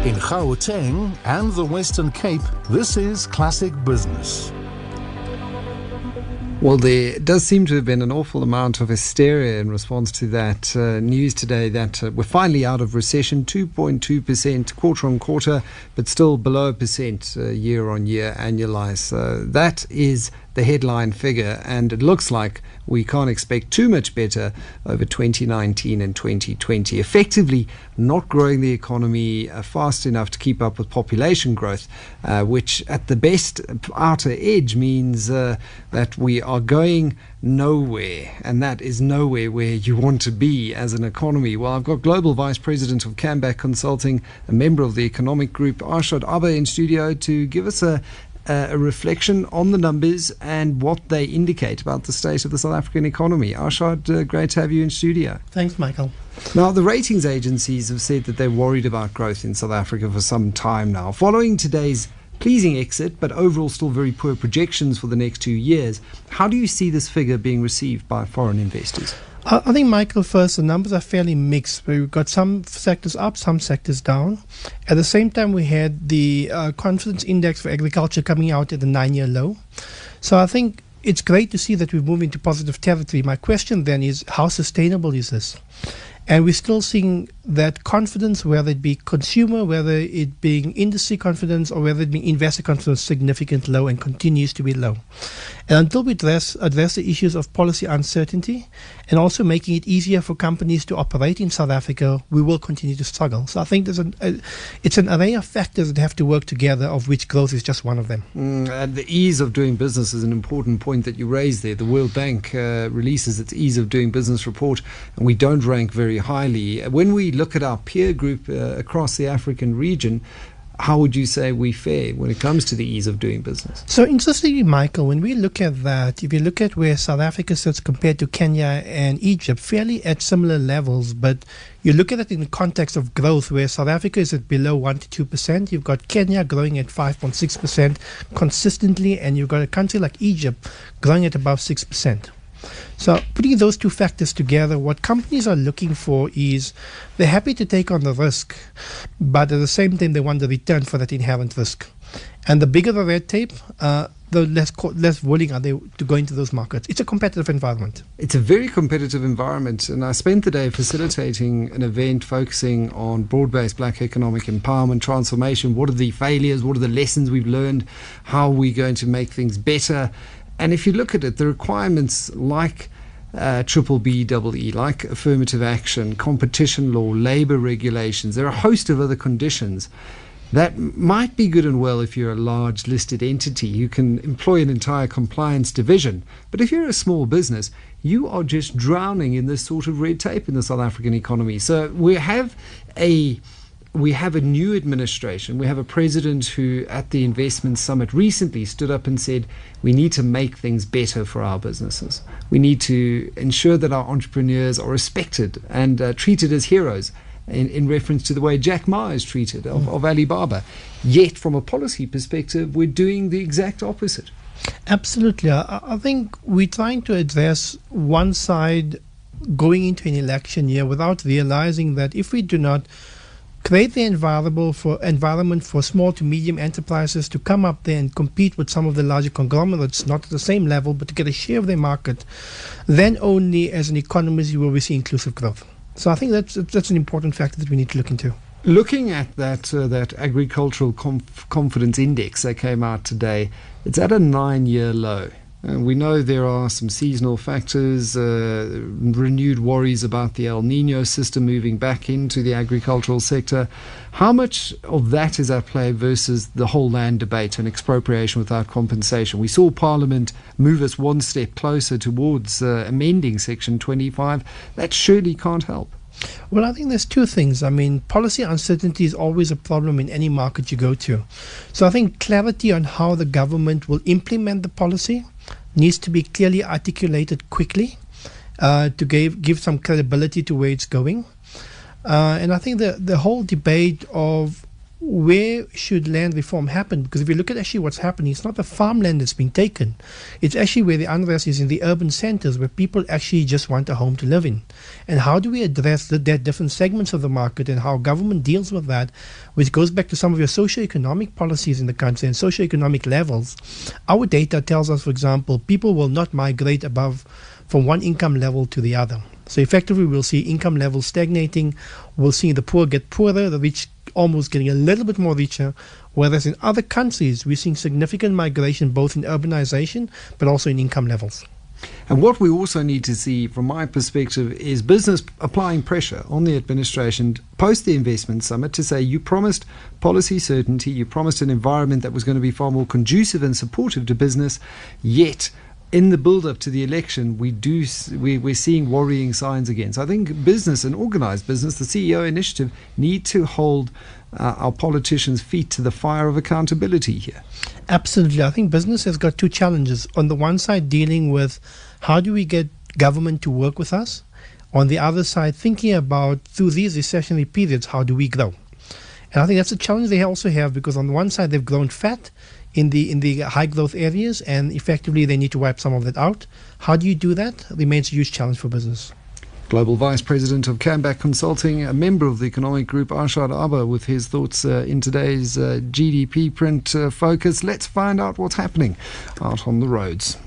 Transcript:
In Gauteng and the Western Cape, this is Classic Business. Well, there does seem to have been an awful amount of hysteria in response to that news today that we're finally out of recession, 2.2% quarter on quarter, but still below 1% year on year annualized. That is the headline figure, and it looks like we can't expect too much better over 2019 and 2020. Effectively not growing the economy fast enough to keep up with population growth, which at the best outer edge means that we are going nowhere, and that is nowhere where you want to be as an economy. Well, I've got Global Vice President of Camback Consulting, a member of the economic group, Arshad Abba, in studio to give us a reflection on the numbers and what they indicate about the state of the South African economy. Arshad, great to have you in studio. Thanks, Michael. Now, the ratings agencies have said that they're worried about growth in South Africa for some time now. Following today's pleasing exit, but overall still very poor projections for the next 2 years, how do you see this figure being received by foreign investors? I think, Michael, first, the numbers are fairly mixed. We've got some sectors up, some sectors down. At the same time, we had the confidence index for agriculture coming out at the 9-year low. So I think it's great to see that we've moved into positive territory. My question then is, how sustainable is this? And we're still seeing that confidence, whether it be consumer, whether it being industry confidence, or whether it be investor confidence, significantly low and continues to be low. And until we address the issues of policy uncertainty and also making it easier for companies to operate in South Africa, we will continue to struggle. So I think it's an array of factors that have to work together, of which growth is just one of them. And the ease of doing business is an important point that you raised there. The World Bank releases its ease of doing business report, and we don't rank very highly. When we look at our peer group across the African region, how would you say we fare when it comes to the ease of doing business? So interestingly, Michael, when we look at that, if you look at where South Africa sits compared to Kenya and Egypt, fairly at similar levels, but you look at it in the context of growth, where South Africa is at below 1 to 2%, you've got Kenya growing at 5.6% consistently, and you've got a country like Egypt growing at above 6%. So putting those two factors together, what companies are looking for is they're happy to take on the risk, but at the same time they want the return for that inherent risk. And the bigger the red tape, the less willing are they to go into those markets. It's a competitive environment. It's a very competitive environment, and I spent the day facilitating an event focusing on broad-based black economic empowerment, transformation. What are the failures? What are the lessons we've learned? How are we going to make things better? And if you look at it, the requirements like BBBEE, like affirmative action, competition law, labour regulations, there are a host of other conditions that might be good and well if you're a large listed entity. You can employ an entire compliance division. But if you're a small business, you are just drowning in this sort of red tape in the South African economy. So we have a new administration. We have a president who, at the investment summit recently, stood up and said, we need to make things better for our businesses. We need to ensure that our entrepreneurs are respected and treated as heroes, in reference to the way Jack Ma is treated of Alibaba. Yet, from a policy perspective, we're doing the exact opposite. Absolutely. I think we're trying to address one side going into an election year without realizing that if we do not create the environment for small to medium enterprises to come up there and compete with some of the larger conglomerates, not at the same level, but to get a share of their market, then only as an economist will we see inclusive growth. So I think that's an important factor that we need to look into. Looking at that agricultural confidence index that came out today, it's at a 9-year low. And we know there are some seasonal factors, renewed worries about the El Nino system moving back into the agricultural sector. How much of that is at play versus the whole land debate and expropriation without compensation? We saw Parliament move us one step closer towards amending Section 25. That surely can't help. Well, I think there's two things. I mean, policy uncertainty is always a problem in any market you go to. So I think clarity on how the government will implement the policy needs to be clearly articulated quickly to give some credibility to where it's going. And I think the whole debate of where should land reform happen? Because if you look at actually what's happening, it's not the farmland that's being taken. It's actually where the unrest is in the urban centers where people actually just want a home to live in. And how do we address that different segments of the market and how government deals with that, which goes back to some of your socioeconomic policies in the country and socioeconomic levels. Our data tells us, for example, people will not migrate from one income level to the other. So effectively, we'll see income levels stagnating. We'll see the poor get poorer, the rich almost getting a little bit more richer, whereas in other countries, we're seeing significant migration both in urbanization but also in income levels. And what we also need to see, from my perspective, is business applying pressure on the administration post the investment summit to say, you promised policy certainty, you promised an environment that was going to be far more conducive and supportive to business, yet in the build-up to the election, we're seeing worrying signs again. So I think business and organised business, the CEO initiative, need to hold our politicians' feet to the fire of accountability here. Absolutely. I think business has got two challenges. On the one side, dealing with how do we get government to work with us? On the other side, thinking about through these recessionary periods, how do we grow? And I think that's a challenge they also have, because on the one side, they've grown fat in the high growth areas, and effectively they need to wipe some of that out. How do you do that? Remains a huge challenge for business. Global Vice President of Cambach Consulting, a member of the economic group, Arshad Abba, with his thoughts in today's GDP print focus. Let's find out what's happening out on the roads.